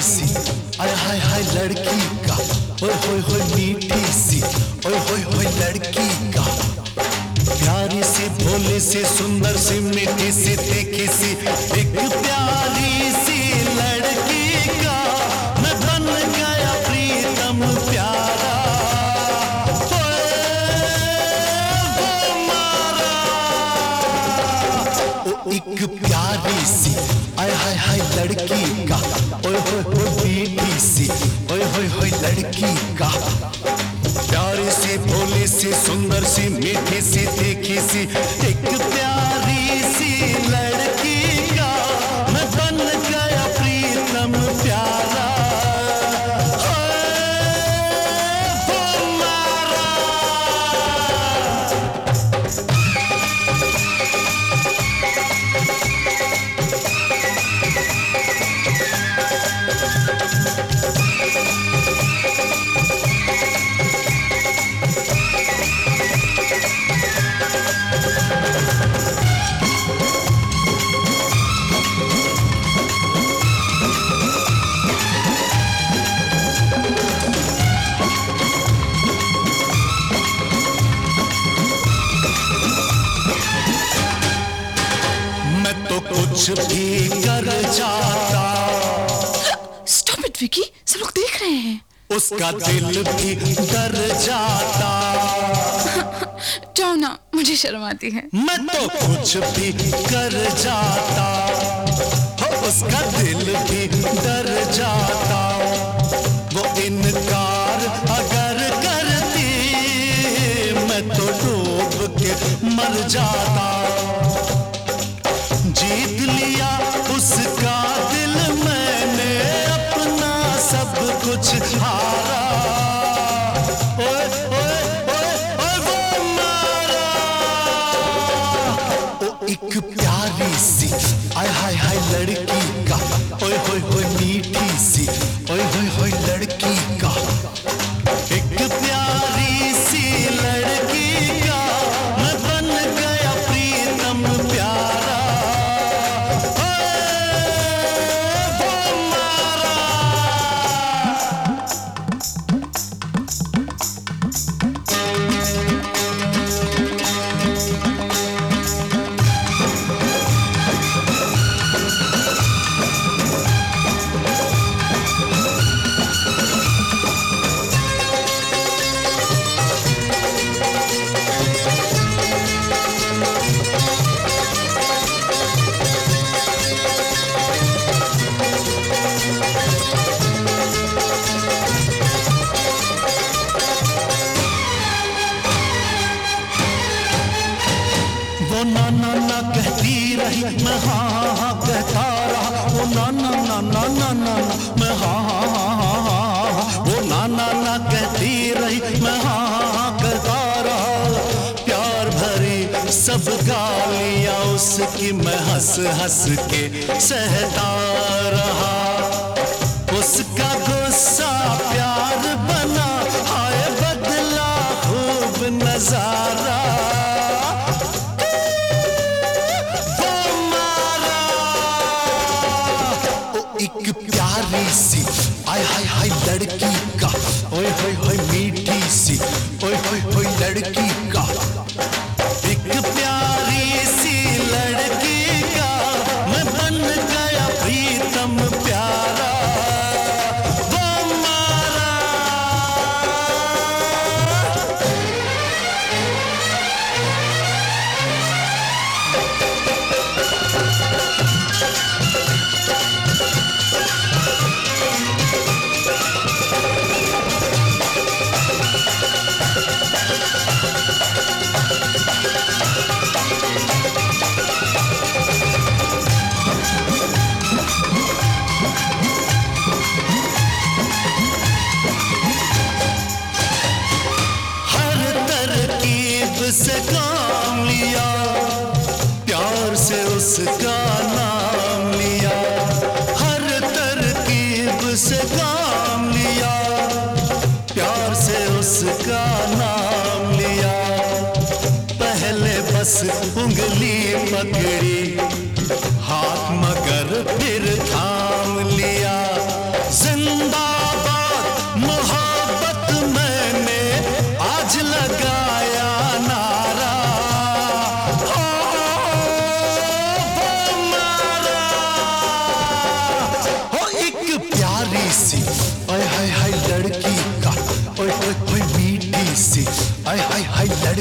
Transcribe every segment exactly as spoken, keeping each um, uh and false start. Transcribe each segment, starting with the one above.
सी, आय हाय हाय लड़की का, ओए होए होए मीठी सी, ओए होए होए लड़की का। प्यारी सी भोली सी सुंदर सी मीठी सी तीखी सी एक प्यारी सी लड़की का मैं बन गया प्रीतम प्यारा। वो मारा ओ एक प्यारी सी, आय हाय हाय लड़की का, ओए होए होए मीठी सी, ओए होए होए लड़की का। प्यारी सी भोली सी सुंदर सी मीठी सी तीखी सी एक प्यारी सी लड़की का मैं बन गया प्रीतम प्यारा। वो मारा तो कुछ भी कर जाता। Stop it, विकी, सब लोग देख रहे हैं। उसका दिल भी डर जाता। जाओ ना, मुझे शर्म आती है। मैं तो कुछ भी कर जाता, उसका दिल भी डर जाता। वो इनकार अगर करती मैं तो डूब के मर जाता। जीत लिया उसका दिल मैंने, अपना सब कुछ हारा। ओए ओए ओए ओए वो मारा ओ एक प्यारी सी, आय हाय हाय लड़की का, ओए होए होए मीठी सी, ओए होए होए लड़की का। एक प्यारी सी लड़की का मैं बन गया प्रीतम प्यारा। वो ना ना ना कहती रही मैं हाँ हाँ हाँ कहता रहा। वो ना ना ना ना ना ना ना मैं हाँ हाँ हाँ हाँ हाँ हाँ। वो ना ना ना कहती रही मैं हाँ हाँ हाँ कहता रहा। प्यार भरी सब गालियाँ उसकी मैं हंस हंस के सहता रहा। उसका गुस्सा प्यार बना, हाय बदला खूब नजारा। एक प्यारी सी, आय हाय हाय लड़की का, ओए होए होए मीठी सी, ओए होए होए लड़की का। एक प्यारी सी लड़की का मैं बन गया प्रीतम प्यारा। वो मारा से काम लिया, प्यार से उसका नाम लिया। हर तरकीब से काम लिया, प्यार से उसका नाम लिया। पहले बस उंगली पकड़ी, हाथ मगर फिर थाम लिया।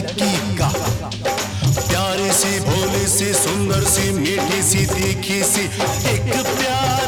लड़की का, प्यारी सी भोली सी सुंदर सी मीठी सी तीखी सी एक प्यार